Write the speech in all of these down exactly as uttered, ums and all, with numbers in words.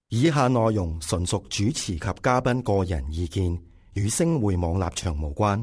以下內容純屬主持及嘉賓個人意見，與星匯網立場無關。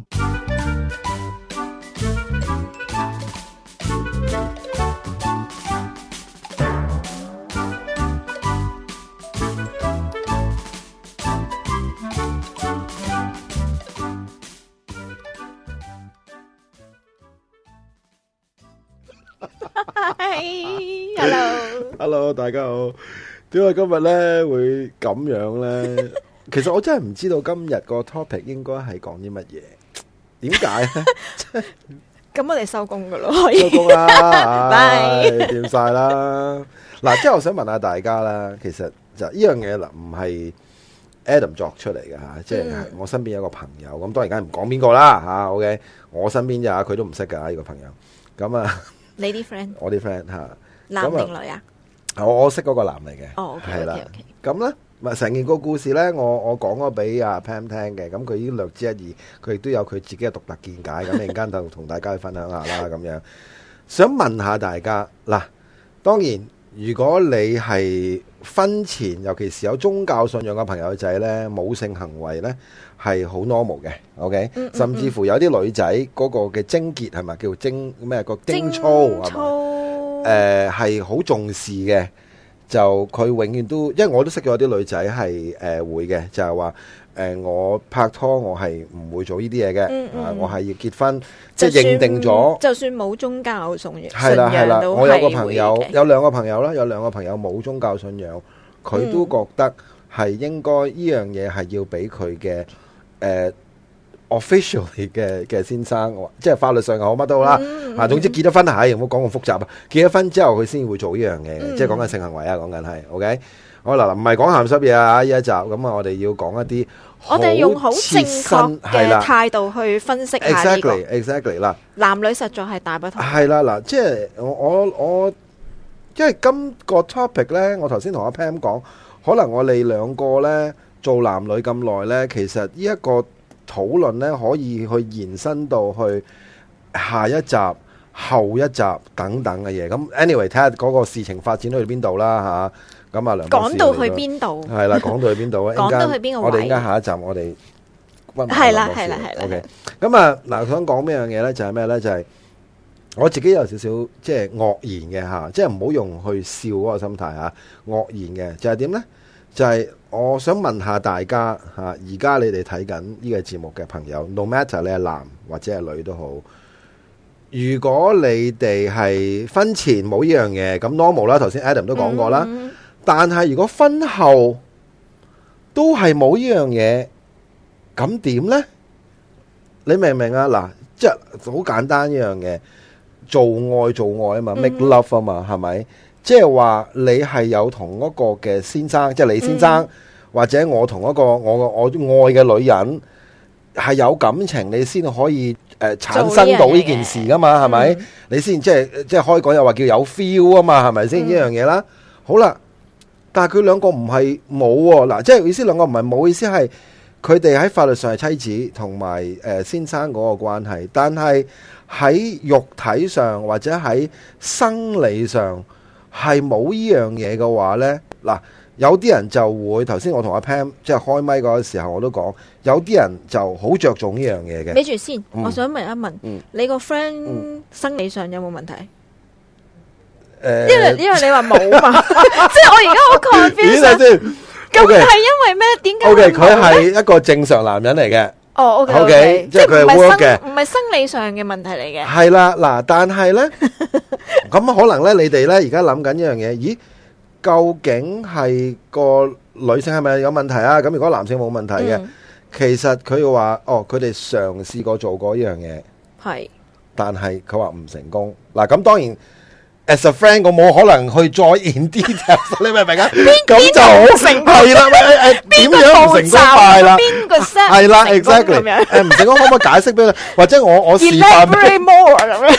Hello，Hello，大家好。點解今日咧會咁樣咧？其實我真係唔知道今日個 topic 應該係講啲乜嘢。點解咧？ 咁我哋收工噶咯，可以收工啦， 拜掂晒啦。嗱，即係我想問下大家啦，其實就呢樣嘢嗱，唔係 Adam 作出嚟嘅吓，即係我身邊有個朋友，咁當然梗係唔講邊個啦吓。OK， 我身邊就佢都唔識噶呢個朋友。咁啊， 你啲 friend， 我啲 friend 吓， 男定女啊？ 我我識嗰個男嚟嘅， 哦，係啦， 咁咧，咪成件個故事咧，我我講咗俾阿 Pam 聽嘅，咁佢已經略知一二，佢亦都有佢自己嘅獨特見解，咁陣間就同大家去分享下啦，咁樣。想問下大家，嗱，當然如果你係婚前，尤其是有宗教信仰嘅朋友仔咧，冇性行為咧係好 normal 嘅 ，OK，嗯嗯嗯，甚至乎有啲女仔嗰個嘅貞潔係咪叫貞咩個貞操係嘛？誒係好重視嘅，就佢永遠都，因為我都識咗啲女仔係誒會嘅，就係話誒我拍拖我係唔會做呢啲嘢嘅，嗯嗯啊我係要結婚，即係認定咗， 就算冇宗教信仰， 係啦係啦，我有個朋友有兩個朋友啦，有兩個朋友冇宗教信仰，佢都覺得係應該呢樣嘢係要俾佢嘅誒。officially 嘅嘅先生，即係法律上又好乜都好啦，嗯、啊，總之結咗婚係唔好講咁複雜啊。結咗婚之後佢先會做呢樣嘢，嗯、即係講緊性行為啊，講緊係 ，OK。好啦，唔係講鹹濕嘢啊，呢一集咁啊，我哋要講一啲， 我哋用好正確嘅態度去分析下呢個。 Exactly，exactly 啦。 男女實在係大不同。 係啦，嗱，即係我我我，因為今個 topic 咧，我頭先同阿 Pam 講，可能我哋兩個咧做男女咁耐咧，其實呢一個討論咧可以去延伸到去下一集、後一集等等嘅嘢。咁 anyway 睇下嗰個事情發展去邊度啦吓。咁啊，梁博士講到去邊度？係啦，講到去邊度咧？講到去邊個位？我哋應該下一集我哋係啦係啦係啦。 OK。咁啊嗱，想講咩樣嘢咧？就係咩咧？就係我自己有少少即係愕然嘅吓，即係唔好用去笑嗰個心態吓，愕然嘅就係點咧？就係我想問下大家吓，而家你哋睇緊呢個節目嘅朋友 ，no matter 你係男或者係女都好，如果你哋係婚前冇呢樣嘢，咁 normal 啦，頭先 Adam 都講過啦。嗯、但係如果婚後都係冇呢樣嘢，咁點呢？你明唔明啊？嗱，即係好簡單一樣嘢，做愛做愛啊嘛、嗯、，make love 啊嘛，係咪？即係話你係有同嗰個嘅先生，即係你先生，嗯、或者我同一個我我愛嘅女人係有感情，你先可以誒、呃、產生到呢件事噶嘛，係咪？嗯、你先即係即係開講又話叫有 feel 啊嘛，係咪先呢樣嘢啦？好啦，但係佢兩個唔係冇喎，嗱，即係意思兩個唔係冇，意思係佢哋喺法律上係妻子同埋誒先生嗰個關係，但係喺肉體上或者喺生理上。係冇呢樣嘢嘅話呢，嗱，有啲人就會頭先我同阿 Pam 即係開咪嗰個時候我都講，有啲人就好着重呢樣嘢嘅。 俾住先，嗯、我想問一問，嗯、你個 friend 生理上有冇問題？誒、嗯，因為因為你話冇嘛，即係我而家好 confused。咁係因為咩？點解 ？OK，佢係一個正常男人嚟嘅。 哦 ，OK，, okay 即係佢係 work 嘅， 唔係生理上嘅問題嚟嘅。 係啦，嗱，但係咧，咁可能咧，你哋咧而家諗緊一樣嘢，咦？究竟係個女性係咪有問題啊？咁如果男性冇問題嘅，嗯、其實佢話哦，佢哋嘗試過做過呢樣嘢，係是，但係佢話唔成功。嗱，咁當然。As a friend，我冇可能去再 in detail， 你明唔明啊？咁就好成功係啦，誒，點樣唔成功快啦？邊個 set 係啦 ，exactly， 誒，唔成功可唔可以解釋俾你？或者我我示範俾你 more 咁樣，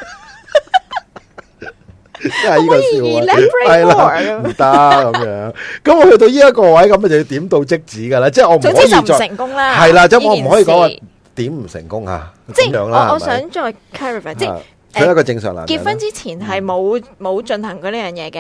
即係呢個笑話，係啦，唔得咁樣。咁我去到呢一個位，咁就要點到即止噶啦，即係我唔可以再成功啦。 係啦，即係我唔可以講話點唔成功啊？ 即係我我想再 clarify，即係。 佢係一個正常男人。 結婚之前係冇冇進行過呢樣嘢嘅，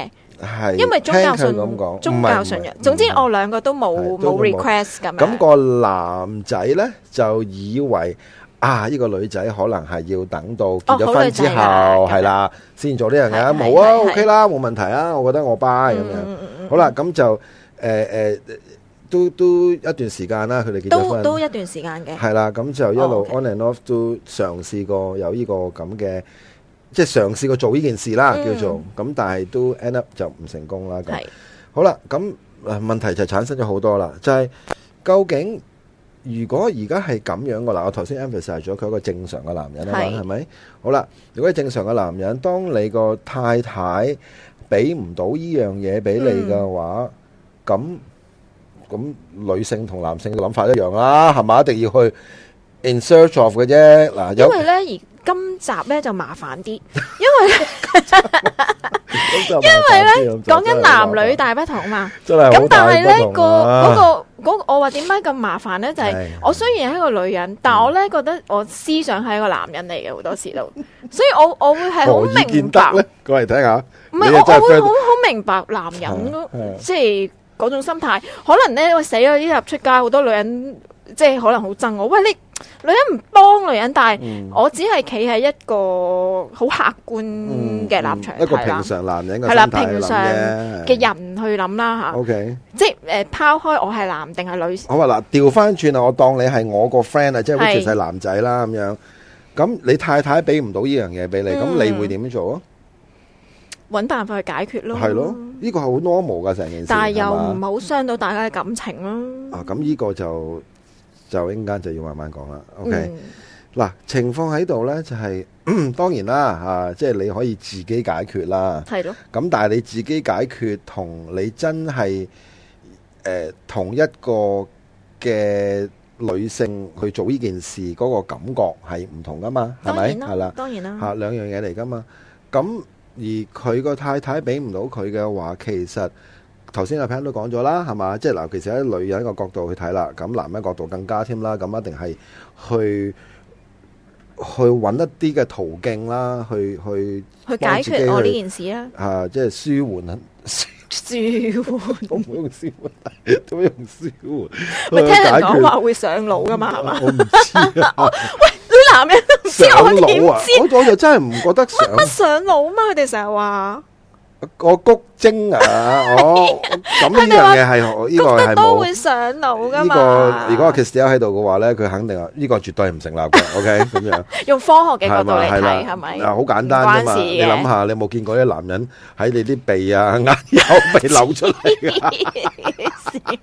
係因為宗教信聽佢咁講宗教信仰，總之我兩個都冇冇 request 咁樣。 咁個男仔咧就以為啊，呢個女仔可能係要等到結咗婚之後係啦，先做呢樣嘢。冇啊 ，OK 啦，冇問題啊，我覺得我 buy 咁樣。好啦，咁就誒誒。都都一段時間啦，佢哋結咗婚都都一段時間嘅。 係啦，咁就一路 on and off 都嘗試過有呢個咁嘅，即係嘗試過做呢件事啦，叫做咁，但係都 end up 就唔成功啦。咁好啦，咁問題就產生咗好多啦，就係究竟如果而家係咁樣嘅啦，我頭先 emphasize 咗佢係一個正常嘅男人啊嘛，係咪？好啦，如果係正常嘅男人，當你個太太俾唔到呢樣嘢俾你嘅話，咁。咁女性同男性嘅諗法一樣啦，係咪？一定要去 in search of 嘅啫。嗱， 因為咧而今集咧就麻煩啲，因為咧因為咧講緊男女大不同嘛。真係咁，但係咧個嗰個嗰個我話點解咁麻煩咧？就係我雖然係一個女人，但我咧覺得我思想係一個男人嚟嘅，好多時都，所以我我會係好明白。 過嚟睇下， 唔係我我會好好明白男人咯，即係。嗰種心態，可能咧，喂死啦！呢日出街好多女人，即係可能好憎我。喂，你女人唔幫女人，但係我只係企喺一個好客觀嘅立場， 一個平常男人嘅係啦，平常嘅人去諗啦吓。OK，即係誒拋開我係男定係女。 好啊嗱，調翻轉啊，我當你係我個 friend 啊，即係好似係男仔啦咁樣。咁你太太俾唔到呢樣嘢俾你，咁你會點做啊？ 搵辦法去解決咯， 係咯，呢個係好 normal 噶成件事， 但係又唔好傷到大家嘅感情咯。 啊，咁呢個就就一陣間就要慢慢講啦。OK，嗱，情況喺度咧就係當然啦吓，即係你可以自己解決啦，係咯。咁但係你自己解決同你真係誒同一個嘅女性去做呢件事嗰個感覺係唔同噶嘛，係咪？係啦，當然啦，吓兩樣嘢嚟噶嘛，咁。而佢個太太俾唔到佢嘅話，其實頭先阿 Pan 都講咗啦，係嘛？即係嗱，其實喺女人個角度去睇啦，咁男人角度更加添啦，咁一定係去去揾一啲嘅途徑啦，去去去解決我呢件事啦。 啊，即係舒緩， 舒緩， 我唔用舒緩，點樣用舒緩？ 咪聽人講話會上腦噶嘛？係嘛？ 我唔知啊。 喂！男人都唔知我點知， 我我就真係唔覺得上乜上腦嘛？佢哋成日話個谷精啊，哦咁呢樣嘢係呢個係都會上腦噶嘛？ 呢個如果 Kristia 喺度嘅話咧，佢肯定話呢個絕對唔成立嘅。OK， 咁樣用科學嘅角度嚟睇係咪？ 啊，好簡單啫嘛！你諗下，你有冇見過啲男人喺你啲鼻啊、眼有鼻扭出嚟噶？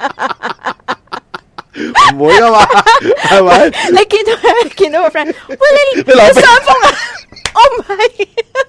唔會噶嘛，係咪？ 你見到佢見到個 friend， 喂你你傷風啊？我唔係，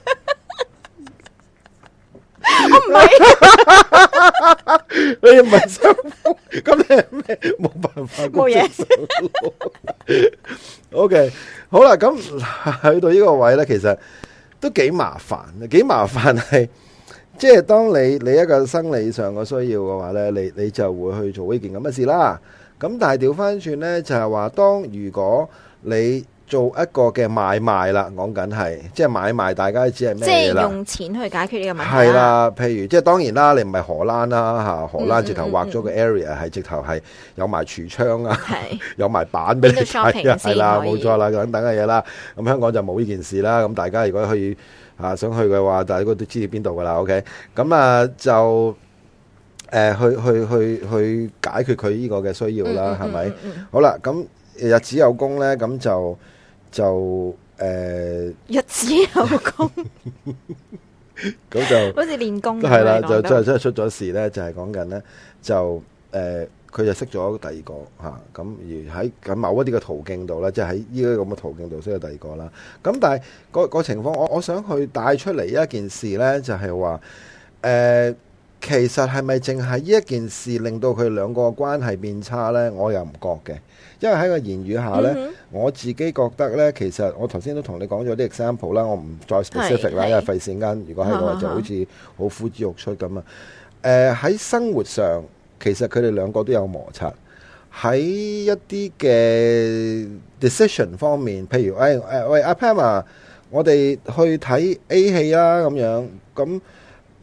我唔係， 你唔係傷風，咁你係咩？冇辦法， 冇嘢。 O K， 好啦，咁去到呢個位咧，其實都幾麻煩，幾麻煩係，即係當你你一個生理上嘅需要嘅話咧，你你就會去做呢件咁嘅事啦。咁但係調翻轉咧，就係話當如果你做一個嘅買賣啦，講緊係即係買賣，大家知係咩嘢啦？即係用錢去解決呢個問題。 係啦，譬如即係當然啦，你唔係荷蘭啦嚇，荷蘭直頭畫咗個 area 係直頭係有埋櫥窗啊，有埋板俾你睇啊，係啦，冇錯啦，等等嘅嘢啦。咁香港就冇呢件事啦。咁大家如果去啊想去嘅話，大家都知道邊度噶啦。OK，咁啊就。誒，去去去去解決佢呢個嘅需要啦，係咪？好啦，咁日子有功咧，咁就就誒， 日子有功， 咁就好似練功係啦，就真係真係出咗事咧，就係講緊咧，就誒，佢就識咗第二個吓，咁而喺咁某一啲嘅途徑度咧，即係喺呢個咁嘅途徑度識咗第二個啦。咁但係個個情況，我我想去帶出嚟一件事咧，就係話誒。其實係咪淨係呢一件事令到佢兩個關係變差呢？我又唔覺嘅，因為喺個言語下呢，嗯、我自己覺得呢，其實我頭先都同你講咗啲 example 啦，我唔再 specific 啦，因為費事間如果喺度就好似好呼之欲出咁啊。誒、呃、喺生活上，其實佢哋兩個都有摩擦，喺一啲嘅 decision 方面，譬如誒誒喂阿 Pam 啊，我哋去睇 A 戲啊咁樣咁。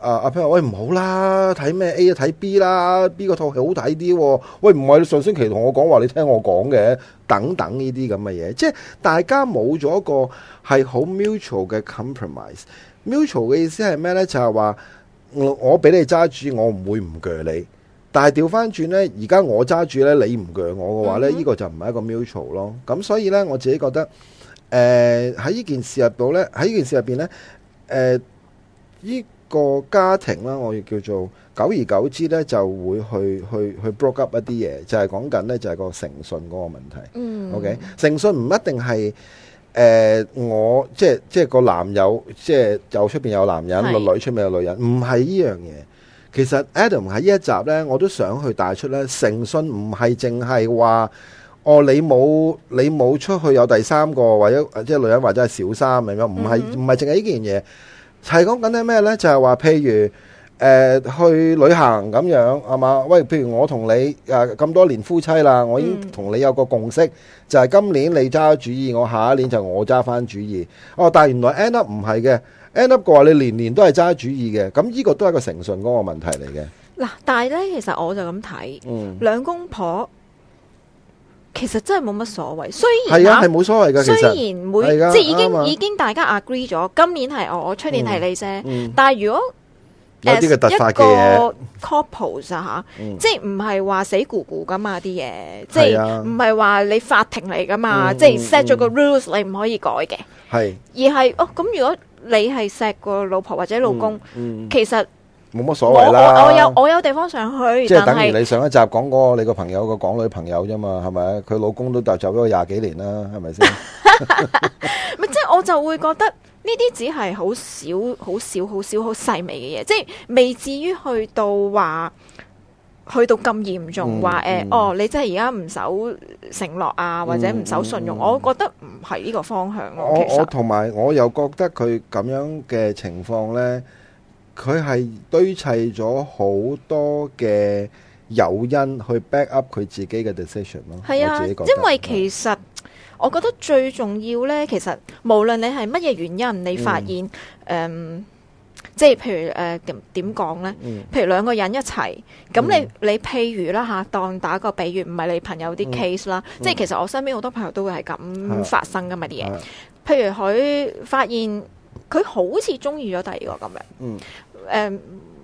啊阿 Pen 話喂唔好啦，睇咩 A 睇 B 啦 ，B 個套戲好睇啲喎。喂唔係你上星期同我講話，你聽我講嘅，等等呢啲咁嘅嘢，即係大家冇咗一個係好 mutual 嘅 compromise。mutual 嘅意思係咩呢？就係話我我俾你揸住，我唔會唔鋸你。但係調翻轉呢，而家我揸住呢，你唔鋸我嘅話呢，呢、嗯、個就唔係一個 mutual 咯。咁所以呢，我自己覺得，誒喺呢件事入度呢，喺呢件事入邊呢，誒、呃、呢、這個家庭啦，我亦叫做久而久之呢，就會去去去 broke up 一啲嘢，就係講緊呢，就係個誠信嗰個問題。嗯，OK，誠信唔一定係。誒、呃，我即係即係個男友，即係有出邊有男人，個女出面有女人，唔係呢樣嘢。其實 Adam 喺呢一集呢，我都想去帶出呢，誠信唔係淨係話，哦，你冇你冇出去有第三個或者即係女人或者係小三咁樣，唔係唔係淨係呢件嘢，係講緊啲咩呢？就係、是、話譬如誒、呃、去旅行咁樣係嘛？喂，譬如我同你誒咁、呃、多年夫妻啦，我已經同你有個共識。嗯就係、是、今年你揸主意，我下一年就我揸翻主意。哦，但係原來 end up 唔係嘅 ，end up 嘅話你年年都係揸主意嘅，咁呢個都係個誠信嗰個問題嚟嘅。嗱， 但係咧，其實我就咁睇，嗯，兩公婆其實真係冇乜所謂。雖然係啊，係冇所謂嘅。雖然每即係已經已經大家 agree 咗，今年係我，我出年係你啫、嗯嗯。但係如果有啲嘅突發嘅嘢 couple 啊吓，即係唔係話死咕咕噶嘛啲嘢，即係唔係話你法庭嚟噶嘛，即係 set 咗個 rules 你唔可以改嘅，係而係哦咁如果你係錫個老婆或者老公，嗯嗯、其實冇乜所謂啦。 我，我，我有我有地方想去， 即係等於你上一集講嗰個你個朋友個港女朋友啫嘛，係咪？佢老公都就走咗廿幾年啦，係咪先？ 咪即係我就會覺得。呢啲只係好少、好少、好少、好細微嘅嘢，即係未至於去到話，去到咁嚴重話誒、嗯嗯，哦，你真係而家唔守承諾啊，或者唔守信用，嗯嗯、我覺得唔係呢個方向咯。 我我同埋我又覺得佢咁樣嘅情況呢，佢係堆砌咗好多嘅誘因去 back up 佢自己嘅 decision 咯。係啊， 因為其實。我覺得最重要呢，其實無論你係乜嘢原因，你發現誒、嗯呃，即係譬如誒點點講呢？譬如兩個人一齊，咁你、嗯、你譬如啦嚇，當打個比喻，唔係你朋友啲 case 啦、嗯，即係其實我身邊好多朋友都會係咁發生噶嘛啲嘢。譬如佢發現佢好似中意咗第二個咁樣，誒、嗯。呃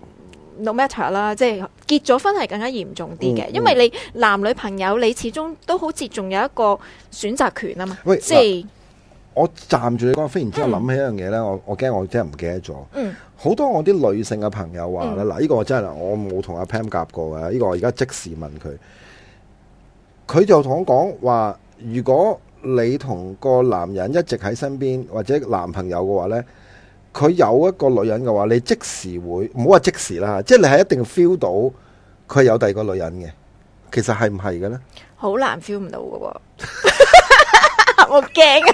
no matter 啦，即係結咗婚係更加嚴重啲嘅、嗯嗯，因為你男女朋友你始終都好似仲有一個選擇權啊嘛。喂，即係我站住你講，忽然之間諗起一樣嘢咧，我我驚我真係唔記得咗。嗯，好多我啲女性嘅朋友話咧，嗱、嗯，呢個我真係我冇同阿 Pam 夾過嘅，呢個我而家即時問佢，佢就同我講話，如果你同個男人一直喺身邊或者男朋友嘅話咧。佢有一個女人嘅話，你即時會唔好話即時啦，即係你係一定 feel 到佢有第二個女人嘅。其實係唔係嘅咧？ 好難 feel 唔到嘅喎，我驚。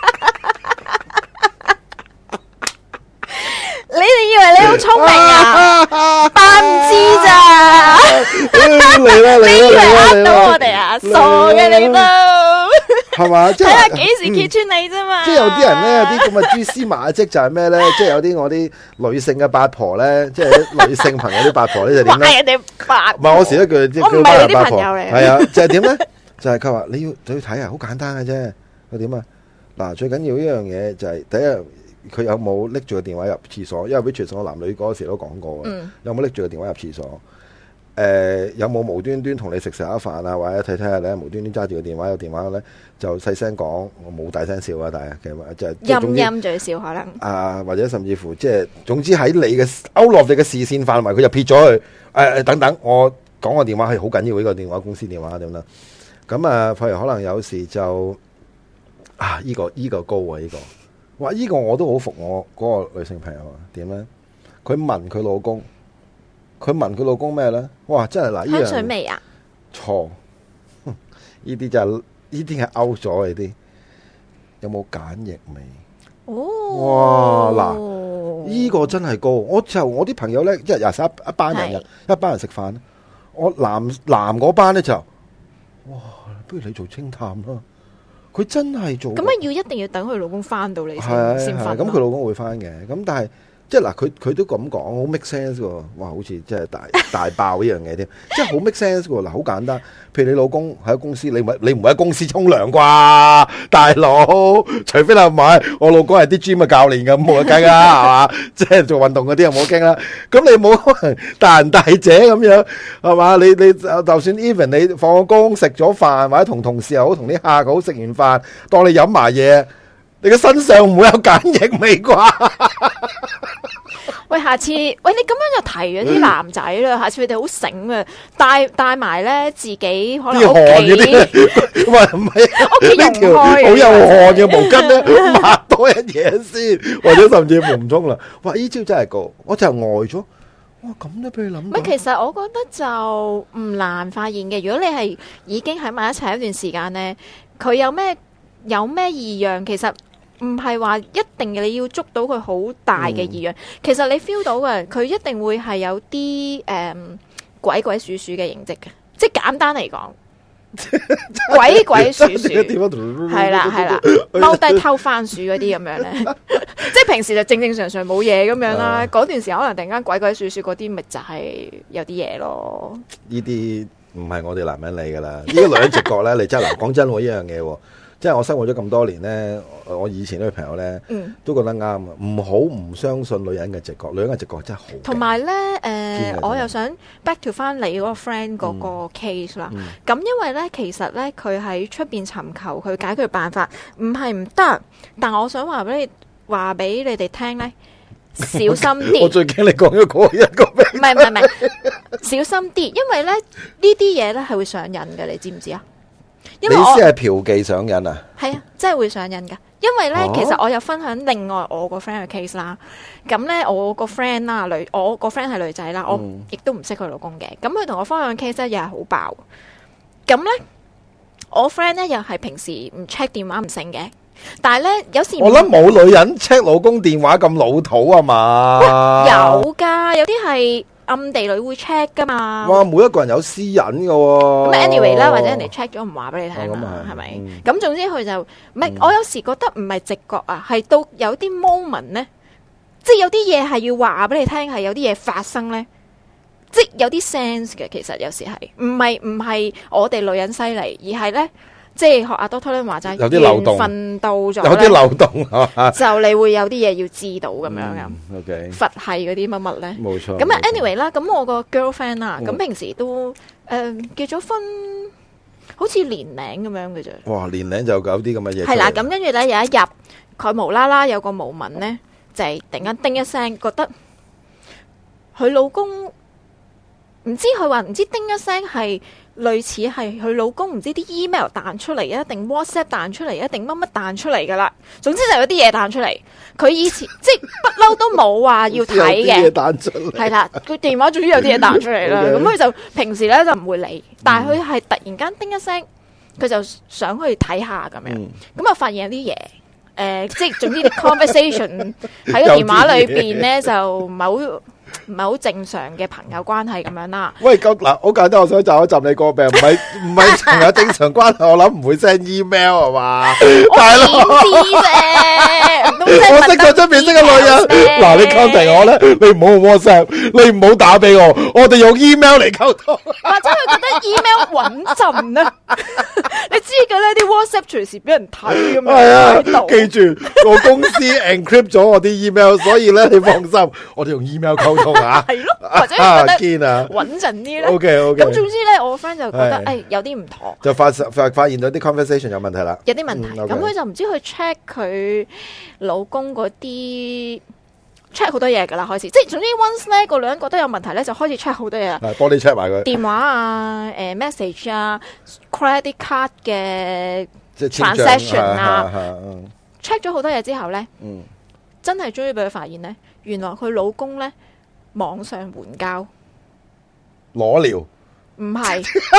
你哋以為你好聰明啊？扮唔知咋？你以為呃到我哋啊？傻嘅你都。 係嘛？即係睇下幾時揭穿你啫嘛、嗯！ 即係有啲人咧，有啲咁嘅蛛絲馬跡就係咩咧？即係有啲我啲女性嘅八婆咧，即係女性朋友啲八婆咧就點咧？話人哋八婆，唔係我時一句即係叫八婆八婆。係啊，就係點咧？就係佢話你要你要睇啊，好簡單嘅啫。佢點啊？嗱，最緊要一樣嘢就係第一，佢有冇拎住個電話入廁所？因為 Richard 我男女嗰時都講過嘅、嗯，有冇拎住個電話入廁所？誒、呃，有冇無端端同你食食下飯啊？或者睇睇下你無端端揸住個電話，有電話咧就細聲講，我冇大聲笑啊，但係其實就係陰陰嘴笑可能啊，或者甚至乎即係總之喺你嘅勾落你嘅視線範圍，佢就撇咗去誒誒等等，我講個電話係好緊要呢、這個電話公司電話點啦？咁啊，譬如可能有時就啊，依、這個依、這個高啊，依、這個哇，依、這個我都好服我嗰個女性朋友啊，點咧？佢問佢老公。佢問佢老公咩咧？哇！真係嗱，呢樣香水味啊？錯，呢啲就係呢啲係 out 咗呢啲。有冇梘液味？哦，哇！嗱，呢個真係高。我就我啲朋友咧，一日成一一班人日，一班人食飯。我男男嗰班咧就，哇！不如你做清淡啦。佢真係做。咁啊， 要一定要等佢老公翻到嚟先先瞓。 咁佢老公會翻嘅。咁但係即係嗱，佢佢都咁講，好 make sense 喎。哇，好似真係大大爆呢樣嘢添，即係好 make sense 喎。嗱，好簡單，譬如你老公喺公司，你唔你唔會喺公司沖涼啩，大佬？除非你係咪我老公係啲 gym 嘅教練咁，冇得計啦，係嘛？即係做運動嗰啲又冇得傾啦。咁你冇可能大人大姐咁樣係嘛？你你就算 even 你放咗工食咗飯，或者同同事又好，同啲客好食完飯，當你飲埋嘢。你嘅身上唔會有鹼液味啩？ 喂，下次喂你咁樣就提咗啲男仔啦，下次佢哋好醒啊，帶帶埋咧自己可能屋企， 喂唔係屋企用開好有汗嘅毛巾咧，抹多一嘢先，或者甚至乎唔沖啦。哇！呢招真係高，我就呆咗。哇！咁都俾你諗。 唔係，其實我覺得就唔難發現嘅。如果你係已經喺埋一齊一段時間咧，佢有咩有咩異樣，其實。唔係話一定你要捉到佢好大嘅異樣，嗯、其實你 feel 到嘅，佢一定會係有啲誒、嗯、鬼鬼祟祟嘅形跡嘅，即係簡單嚟講，鬼鬼祟祟，係啦係啦，踎低偷番薯嗰啲咁樣咧，即係平時就正正常常冇嘢咁樣啦，嗰、啊、段時間可能突然間鬼鬼祟祟嗰啲，咪就係有啲嘢咯。呢啲唔係我哋男人嚟噶啦，呢個女人直覺咧，你真係嗱講真喎，呢樣嘢。即係我生活咗咁多年咧，我以前啲朋友咧，嗯、都覺得啱啊！唔好唔相信女人嘅直覺，女人嘅直覺真係好。同埋咧，誒、呃，我又想 back to 翻你嗰個 friend 嗰個 case 啦。咁、嗯嗯、因為咧，其實咧，佢喺出邊尋求佢解決辦法，唔係唔得。但我想話俾你話俾你哋聽咧，小心啲。 我最驚你講咗嗰一個名。 唔係唔係唔係，小心啲，因為咧呢啲嘢咧係會上癮嘅，你知唔知啊？因為你意思係嫖妓上癮啊？ 係啊，真係會上癮噶。因為咧，哦、其實我有分享另外我個 friend 嘅 case 啦。咁咧，我個 friend 啦，女，我個 friend 係女仔啦，我亦都唔識佢老公嘅。咁佢同我分享嘅 case 咧，又係好爆。咁咧，我 friend 咧又係平時唔 check 電話唔成嘅，但係咧有時我諗冇女人 check 老公電話咁老土啊嘛。 有噶，有啲係。暗地裏會 check 噶嘛？ 哇！每一個人有私隱噶喎。 咁 anyway 啦，或者人哋 check 咗唔話俾你聽啦，係咪？咁總之佢就唔係，我有時覺得唔係直覺啊，係到有啲 moment 咧，即係有啲嘢係要話俾你聽，係有啲嘢發生咧，即係有啲 sense 嘅。其實有時係唔係唔係我哋女人犀利，而係咧。即係學阿 Doctor Lin 話齋， 有啲漏洞， 瞓到咗， 有啲漏洞係就你會有啲嘢要知道咁樣嘅。 嗯、OK， 佛系嗰啲乜乜咧？ 冇錯。 咁啊，anyway 啦，咁我個 girlfriend 啦，咁平時都誒、呃、結咗婚，好似年零咁樣嘅啫。哇， 年零就有啲咁嘅嘢。 係啦，咁跟住咧有一日，佢無啦啦有個無聞咧，就係、是、突然間叮一聲，覺得佢老公唔知佢話唔知叮一聲係。類似係佢老公唔知啲 email 彈出嚟啊，定 WhatsApp 彈出嚟啊，定乜乜彈出嚟噶啦。總之就有啲嘢彈出嚟。佢以前即係不嬲都冇話要睇嘅。係啦，佢電話總之有啲嘢彈出嚟啦。咁佢就平時咧就唔會理，但係佢係突然間叮一聲，佢就想去睇下咁樣。咁啊發現有啲嘢，誒，即係總之啲 conversation 喺個電話裏邊咧就唔係好。唔係好正常嘅朋友關係咁樣啦。喂， 咁嗱，好簡單，我想就一集你個病，唔係唔係朋友正常關係，我諗唔會 send email 係嘛？大佬，我知啫，我識咗出邊識嘅女人。嗱，你 contact 我咧，你唔好用 WhatsApp，你唔好打俾我，我哋用 email 嚟溝通。 或者佢覺得 email 穩陣啊？你知嘅咧，啲 WhatsApp 隨時俾人睇咁樣。係啊， 記住我公司 encrypt 咗我啲 email， 所以咧你放心，我哋用 email 溝通。 係咯，或者覺得穩陣啲咧。 OK OK。 咁總之咧，我個 friend 就覺得誒有啲唔妥， 就發發發現到啲 conversation 有問題啦。 有啲問題，咁佢就唔知去 check 佢老公嗰啲 check 好多嘢噶啦，開始即係總之 once 咧個女人覺得有問題咧，就開始 check 好多嘢啦。 幫你 check 埋佢電話啊，誒 message 啊 ，credit card 嘅 transaction 啊 ，check 咗好多嘢之後咧，嗯，真係終於俾佢發現咧，原來佢老公咧。網上援交裸聊唔係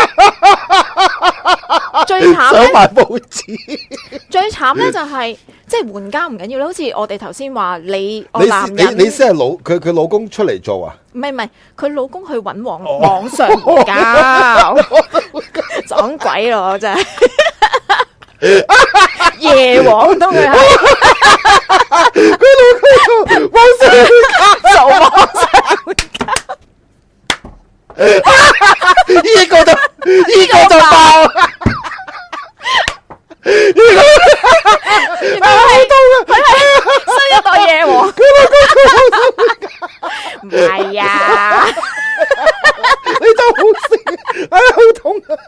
最慘咧， 想買報紙最慘咧就係、是、即係援交唔緊要啦，好似我哋頭先話你我你男人你你先係老佢佢老公出嚟做啊？ 唔係唔係，佢老公去揾網、哦、網上援交撞鬼咯真係夜王都佢係佢老公網上援交。 呢個就呢個就爆。 原來係佢係新一代嘢喎，唔係啊！ 你真好笑，哎呀好痛啊！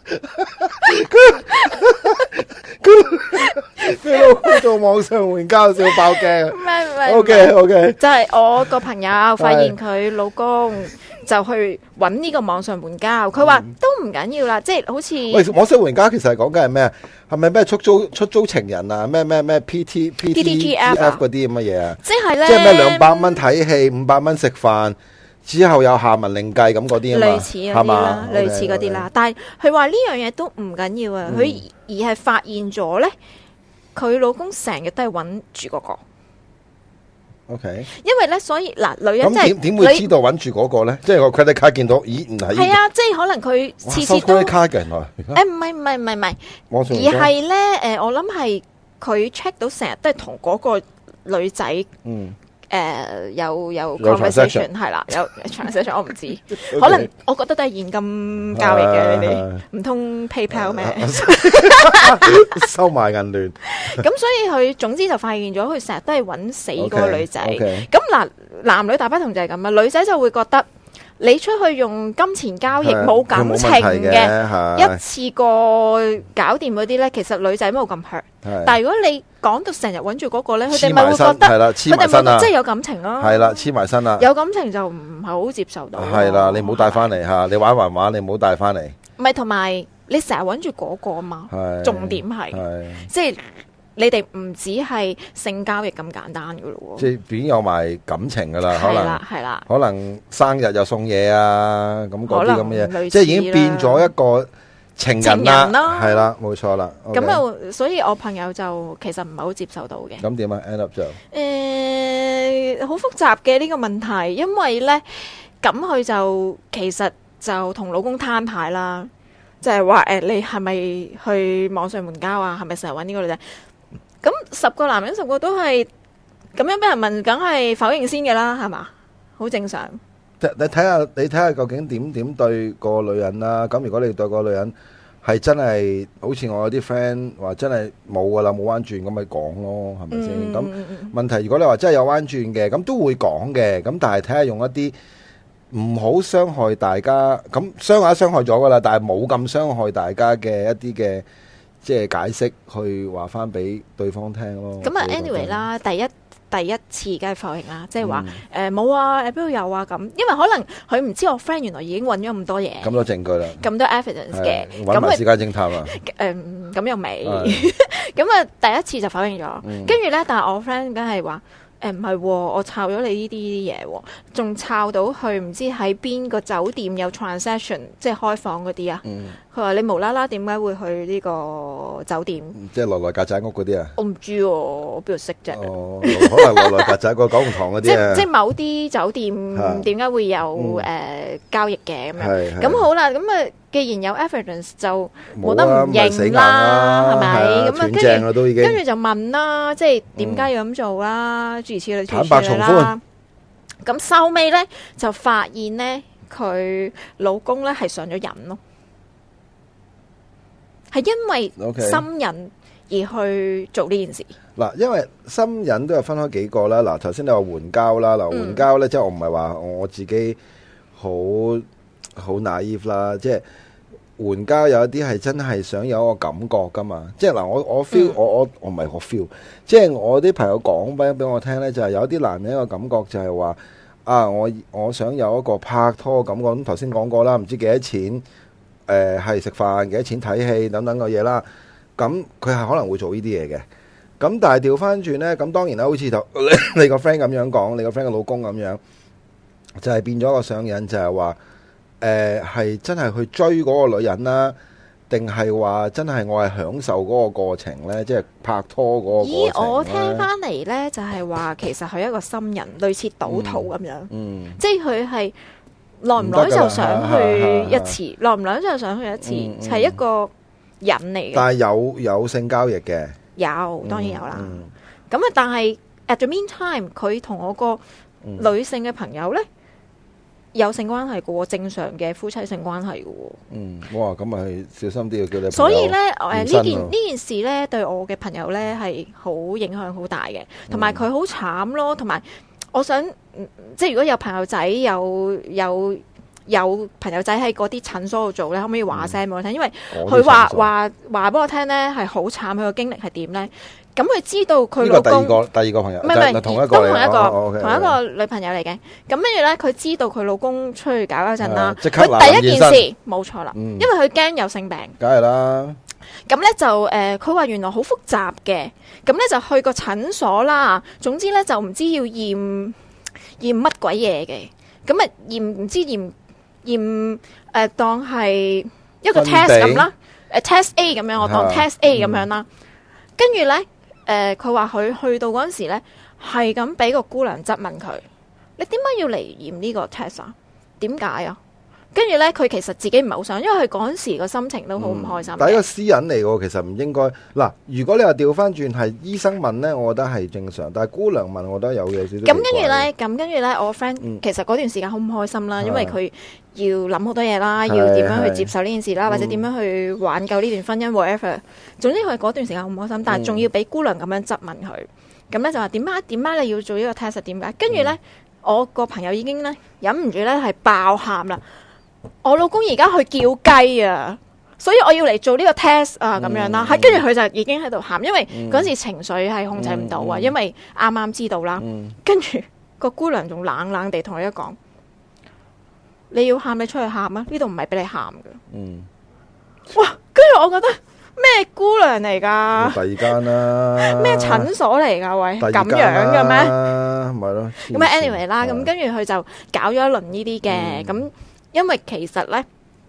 佢佢佢老公做網上援交笑爆鏡。 唔係唔係 OK OK， 就係我個朋友發現佢老公就去揾呢個網上援交，佢話都唔緊要啦，即係好似喂網上援交其實係講緊係咩啊？係咪咩出租出租情人啊？咩咩咩 P T P T G F 嗰啲咁嘅嘢啊？ 即係咧， 即係咩兩百蚊睇戲，五百蚊食飯，之後有下文另計咁嗰啲啊嘛， 類似嗰啲啦，類似嗰啲啦。但係佢話呢樣嘢都唔緊要啊，佢而係發現咗咧，佢老公成日都係揾住嗰個。 OK， 因為咧，所以嗱，女人咁點點會知道揾住嗰個咧？即係個 credit card 見到，咦唔係？ 係啊，即係可能佢次次都 credit card 嘅原來。 誒唔係唔係唔係唔係，而係咧誒，我諗係佢 check 到成日都係同嗰個女仔嗯誒有有 conversation 係啦，有 transaction 我唔知，可能我覺得都係現金交易嘅，你哋唔通 PayPal 咩？ 收埋銀聯。 咁所以佢總之就發現咗，佢成日都係揾死嗰個女仔。咁嗱，男女大不同就係咁啊，女仔就會覺得你出去用金錢交易冇感情嘅，一次過搞掂嗰啲咧，其實女仔冇咁 hurt。但係如果你講到成日揾住嗰個咧，佢哋咪會覺得係啦，黐埋身啦， 即係有感情咯。 係啦，黐埋身啦， 有感情就唔係好接受到。 係啦，你唔好帶翻嚟嚇，你玩還玩，你唔好帶翻嚟。 唔係，同埋你成日揾住嗰個啊嘛，重點係即係。你哋唔止係性交易咁簡單噶咯喎，即係變有埋感情噶啦，可能係啦， 可能生日又送嘢啊，咁嗰啲咁嘅嘢，即係已經變咗一個情人啦，係啦，冇錯啦。 咁啊，所以我朋友就其實唔係好接受到嘅。 咁點啊 ？end up 就誒好複雜嘅呢個問題，因為咧咁佢就其實就同老公攤牌啦，就係話誒你係咪去網上援交啊？係咪成日揾呢個女仔？咁十個男人十個都係咁樣俾人問，梗係否認先嘅啦，係嘛？好正常。 你睇下，你睇下究竟點點對個女人啦？咁如果你對個女人係真係好似我有啲 friend 話真係冇噶啦，冇彎轉咁咪講咯，係咪先？咁、嗯、問題如果你話真係有彎轉嘅，咁都會講嘅。咁但係睇下用一啲唔好傷害大家，咁傷害傷害咗噶啦，但係冇咁傷害大家嘅一啲嘅。即係解釋去話翻俾對方聽咯。咁啊 ，anyway 啦，第一第一次梗係否認啦，即係話誒冇啊，誒邊度有啊咁，因為可能佢唔知我 friend 原來已經揾咗咁多嘢，咁多證據啦， 咁多 evidence 嘅， 揾埋私家偵探啊。 誒咁又未，咁啊第一次就否認咗，跟住咧，但係我 friend 梗係話。誒唔係，我抄咗你呢啲嘢，仲抄到去唔知喺邊個酒店有 transaction， 即係開房嗰啲啊。佢話、嗯、你無啦啦點解會去呢個酒店？ 即係來來曱甴屋嗰啲啊？ 我唔知喎，我邊度識啫？ 哦，可能來來曱甴個九龍塘嗰啲啊。 即即某啲酒店點解會有誒、嗯呃、交易嘅咁樣？咁好啦，咁啊。既然有 evidence 就冇得唔認啦，係咪？咁啊，跟住跟住就問啦，即係點解要咁做啦？諸如此類坦白從寬。 咁收尾咧就發現咧，佢老公咧係上咗癮咯，係因為心癮而去做呢件事。 嗱，因為心癮都有分開幾個啦。嗱，頭先你話援交啦，嗱援交咧，即係我唔係話我自己好。好 naive 啦，即係援交有一啲係真係想有一個感覺噶嘛，即係嗱我我 feel、嗯、我我我唔係我 feel，即係我啲朋友講俾俾我聽咧，就係、是、有啲男人一個感覺就係話啊，我我想有一個拍拖感覺，咁頭先講過啦，唔知幾多錢，誒係食飯幾多錢睇戲等等嘅嘢啦，咁佢係可能會做呢啲嘢嘅，咁但係調翻轉咧，咁當然啦，好似就你個 friend 咁樣講，你個 friend 嘅老公咁樣，就係、是、變咗個上癮，就係、是、話。誒，係、呃、真係去追嗰個女人啦，定係話真係我係享受嗰個過程呢？即係拍拖嗰個過程。 咦，我聽翻嚟呢，就係、是、話其實係一個心人，類似賭徒咁樣。嗯，即係佢係耐唔耐就想去一次，耐唔耐就想去一次，係、嗯嗯、一個癮嚟嘅。 但係有有性交易嘅， 有當然有啦。咁啊、嗯，嗯、但係 at the meantime，佢同我個女性嘅朋友呢。 有性關係嘅喎，正常嘅夫妻性關係嘅喎。 嗯，哇，咁咪小心啲要叫你。 所以咧，誒呢件呢件事咧，對我嘅朋友咧係好影響好大嘅，同埋佢好慘咯，同埋我想，即係如果有朋友仔有有有朋友仔喺嗰啲診所度做咧，可唔可以話聲俾我聽？因為佢話話話俾我聽咧係好慘，佢個經歷係點咧？咁佢知道佢老公， 第二個第二個朋友， 唔係唔係同一個都同一個、 哦 okay, 同一個女朋友嚟嘅。咁跟住咧，佢知道佢老公出去搞嗰陣啦， 即刻佢第一件事冇錯啦， 嗯、 因為佢驚有性病。 梗係啦。 咁咧就誒，佢、呃、話原來好複雜嘅，咁咧就去個診所啦。總之咧就唔知要驗驗乜鬼嘢嘅，咁啊驗唔知驗驗誒當係一個 test 咁啦，誒 test A 咁樣，我當 test A 咁樣啦。跟住咧。誒，佢話佢去到嗰陣時咧，係咁俾個姑娘質問佢：你點解要嚟驗呢個 test 啊？點解啊？跟住咧，佢其實自己唔係好想，因為佢嗰陣時個心情都好唔開心、嗯。 但係一個私隱嚟嘅，其實唔應該。嗱，如果你話調翻轉係醫生問咧，我覺得係正常。但係姑娘問，我覺得有嘢少少。咁跟住咧，咁跟住咧，我 friend、嗯、其實嗰段時間好唔開心啦，因為佢要諗好多嘢啦，要點樣去接受呢件事啦，或者點樣去挽救呢段婚姻 whatever。總之佢嗰段時間好唔開心，但係仲要俾姑娘咁樣質問佢，咁咧就話點解點解你要做呢個 test？ 點解？跟住咧，我個朋友已經咧忍唔住咧係爆喊啦。我老公而家去叫雞啊，所以我要嚟做呢個 test 啊，咁樣啦。係跟住佢就已經喺度喊，因為嗰時情緒係控制唔到啊，嗯嗯、因為啱啱知道啦。跟住個姑娘仲冷冷地同佢一講：你要喊你出去喊啊，呢度唔係俾你喊嘅。嗯，哇！跟住我覺得咩姑娘嚟噶？第二間啦， 咩診所嚟噶？喂，咁樣嘅咩？ 咪咯。 咁啊，anyway 啦，咁跟住佢就搞咗一輪呢啲嘅咁。嗯因為其實咧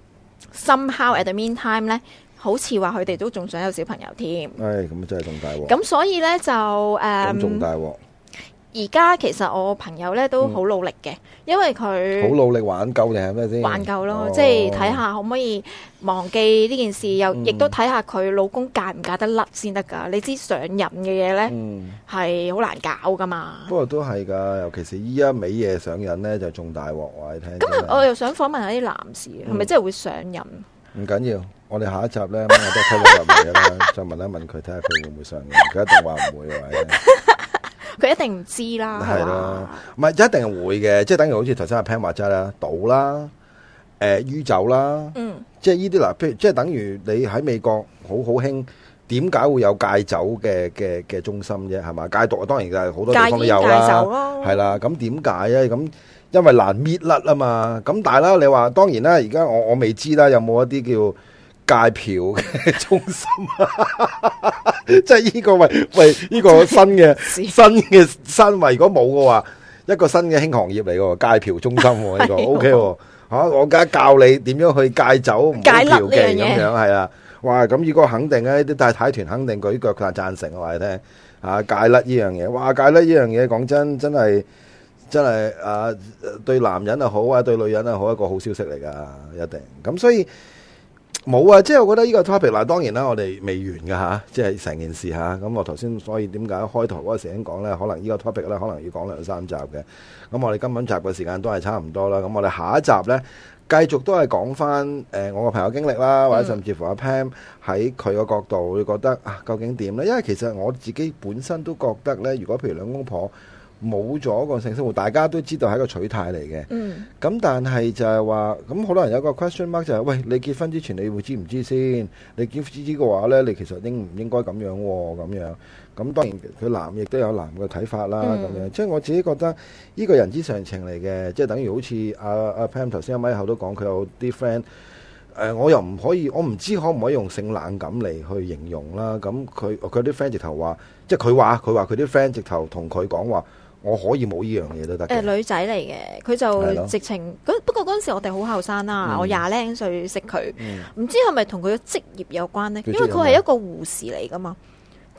，somehow at the meantime 咧，好似話佢哋都仲想有小朋友添。 唉、哎，咁真係仲大鑊。 咁所以咧就誒，咁仲大鑊。 而家其實我朋友咧都好努力嘅，嗯、因為佢好努力挽救定係咩先？ 挽救咯， 哦、 即係睇下可唔可以忘記呢件事，又亦都睇下佢老公嫁唔嫁得甩先得噶。你知上癮嘅嘢咧，係好、嗯、難搞噶嘛。不過都係噶，尤其是依家尾夜上癮咧，就仲大鑊話你聽。 咁我又想訪問下啲男士，係咪、嗯、真係會上癮？ 唔緊要，我哋下一集咧，我都推咗入嚟啦，再問一問佢，睇下佢會唔會上癮。佢一定話唔會嘅。 佢一定唔知啦，係啦，唔係一定係會嘅，即係等於好似頭先阿 Pan 話齋啦，賭啦，誒酗酒啦，嗯，即係呢啲嗱，譬如即係等於你喺美國好好興，點解會有戒酒嘅嘅嘅中心啫？係嘛，戒毒啊，當然就係好多地方都有啦，係啦，咁點解咧？咁因為難搣甩啊嘛，咁但係啦，你話當然啦，而家我我未知啦，有冇一啲叫戒嫖嘅中心啊？即係呢個喂喂呢個新嘅新嘅新位，如果冇嘅話，一個新嘅興行業嚟嘅戒嫖中心呢個 OK 吓，我而家教你點樣去戒酒唔好嫖妓咁樣係啊！哇，咁呢個肯定咧，啲太太團肯定舉腳贊贊成我話你聽啊！戒甩呢樣嘢，哇！戒甩呢樣嘢，講真真係真係啊，對男人又好啊，對女人又好，一個好消息嚟噶，一定咁所以。冇啊，即係我覺得呢個 topic 嗱，當然啦，我哋未完噶吓，即係成件事吓。咁我頭先所以點解開頭嗰個時間講咧，可能呢個 topic 咧，可能要講兩三集嘅。咁我哋今晚集嘅時間都係差唔多啦。咁我哋下一集咧，繼續都係講翻誒我個朋友經歷啦，或者甚至乎阿 Pam 喺佢個角度會覺得啊，究竟點咧？因為其實我自己本身都覺得咧，如果譬如兩公婆冇咗個性生活，大家都知道係一個取態嚟嘅。嗯。咁但係就係話，咁好多人有個 question mark 就係、是，喂，你結婚之前你會知唔知先？你結婚知嘅話咧，你其實應唔應該咁樣喎、哦？咁樣。咁當然佢男亦都有男嘅睇法啦。咁、嗯、樣，即係我自己覺得呢個人之常情嚟嘅，即係等於好似阿阿 Pam 頭先阿咪後都講，佢有啲 friend，誒，我又唔可以，我唔知可唔可以用性冷感嚟去形容啦。咁佢佢啲 friend 直頭話，即係佢話佢話佢啲 friend 直頭同佢講話。我可以冇呢樣嘢都得。誒、呃，女仔嚟嘅，佢就直情。不過嗰陣時我哋好後生啦，嗯、我廿零歲識佢，唔、嗯、知係咪同佢嘅職業有關呢？因為佢係一個護士嚟噶嘛，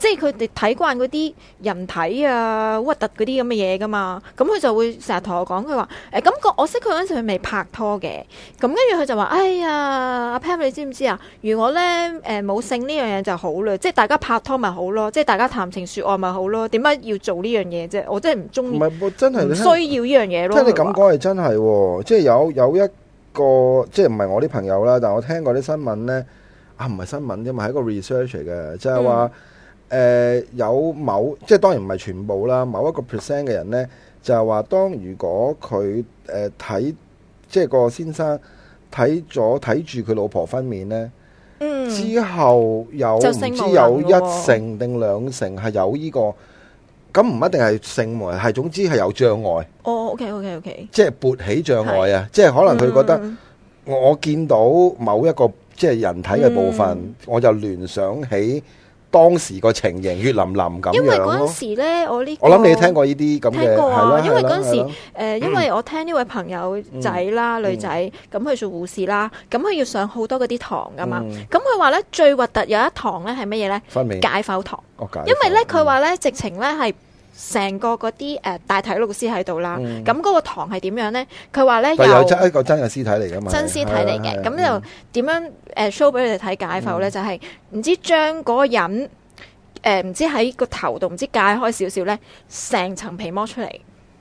即係佢哋睇慣嗰啲人體啊核突嗰啲咁嘅嘢噶嘛，咁佢就會成日同我講，佢話誒咁個我識佢嗰陣時佢未拍拖嘅，咁跟住佢就話哎呀阿 Pam 你知唔知啊？如果咧誒冇性呢樣嘢就好啦，即係大家拍拖咪好咯，即係大家談情說愛咪好咯，點解要做呢樣嘢啫？我真係唔中意， 唔係真係唔需要呢樣嘢咯。 即係你咁講係真係喎，即係有有一個即係唔係我啲朋友啦，但係我聽過啲新聞咧。啊，唔係新聞啫嘛，係一個 research 嚟嘅，就係話誒有某即係當然唔係全部啦，某一個 percent 嘅人咧，就係話當如果佢誒睇即係個先生睇咗睇住佢老婆分娩咧，嗯，之後有唔知有一成定兩成係有呢個，咁唔一定係性無，係總之係有障礙。哦 ，OK OK OK， 即係勃起障礙啊！即係可能佢覺得我我見到某一個。即係人體嘅部分，嗯、我就聯想起當時個情形，血淋淋咁樣咯。 因為嗰陣時咧，我呢、這個、 我諗你聽過呢啲咁嘅， 聽過啊。 係因為嗰陣時誒、呃，因為我聽呢位朋友仔啦，嗯、女仔咁佢做護士啦，咁佢要上好多嗰啲堂噶嘛。咁佢話咧最核突有一堂咧係乜嘢咧？ 分娩解剖堂。 哦、解剖因為咧佢話咧直情咧係。成個嗰啲誒大體老師喺度啦，咁嗰、嗯、個堂係點樣咧？佢話咧有真一個真嘅屍體嚟㗎嘛， 真屍體嚟嘅，咁就點樣誒 show 俾你哋睇解剖咧？嗯、就係唔知將嗰個人誒唔、呃、知喺個頭度唔知解開少少咧，成層皮剝出嚟。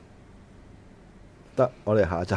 得，我哋下一集。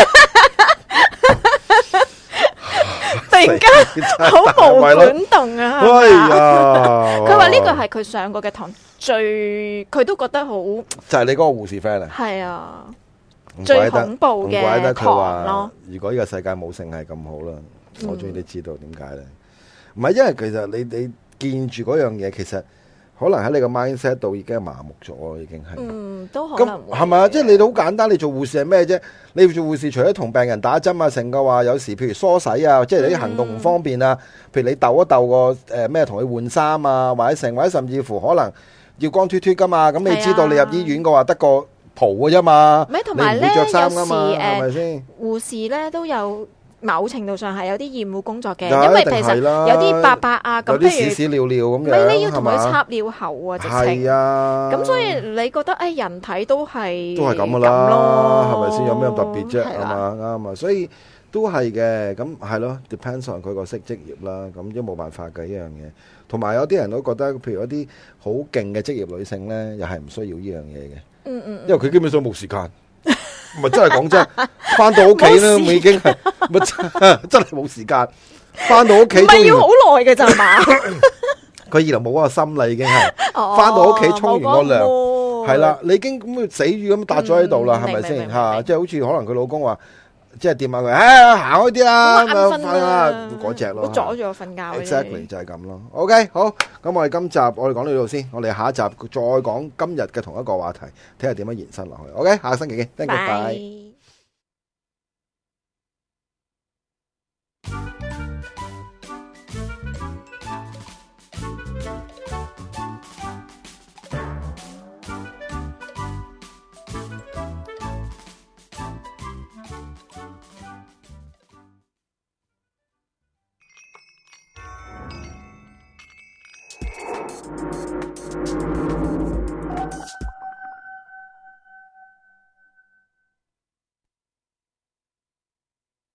突然間好無管動啊！ 哎呀， 佢話呢個係佢上過嘅堂最，佢都覺得好就係你嗰個護士 friend 啊， 係啊，最恐怖嘅堂咯。 如果呢個世界冇性係咁好啦，我終於都知道點解咧。唔係因為其實你你見住嗰樣嘢，其實可能喺你個 mindset 度已經係麻木咗，已經係。 嗯，都可能係咪啊？即係你好簡單，你做護士係咩啫？你做護士除咗同病人打針啊，成個話有時譬如梳洗啊，即係你啲行動唔方便啊，譬如你鬥一鬥個誒咩同佢換衫啊，或者成或者甚至乎可能要光脫脫噶嘛，咁你知道你入醫院嘅話得個袍嘅啫嘛， 你唔會着衫噶嘛， 係咪先？ 護士咧都有。某程度上係有啲厭惡工作嘅，因為其實有啲伯伯啊，咁譬如有啲屎屎尿尿咁樣， 唔係你要同佢插尿喉啊，直情。 係啊， 咁所以你覺得誒人體都係都係咁噶啦，係咪先？有咩特別啫？係嘛，啱啊，所以都係嘅。咁係咯 ，depends on 佢個識職業啦。咁都冇辦法嘅呢樣嘢。同埋有啲人都覺得，譬如一啲好勁嘅職業女性咧，又係唔需要呢樣嘢嘅。嗯嗯。因為佢基本上冇時間。唔係真係講真，翻到屋企咧，已經係咪真係冇時間？翻到屋企唔係要好耐嘅咋嘛？ 佢二來冇嗰個心啦，已經係翻到屋企沖完個涼，係啦，你已經咁死魚咁搭咗喺度啦，係咪先吓？即係好似可能佢老公話，即係掂下佢，唉，行開啲啦，咁樣瞓啦，嗰隻咯， 阻住我瞓覺。 Exactly 就係咁咯。OK，好，咁我哋今集我哋講到呢度先，我哋下一集再講今日嘅同一個話題，睇下點樣延伸落去。OK，下個星期見，thank you，拜。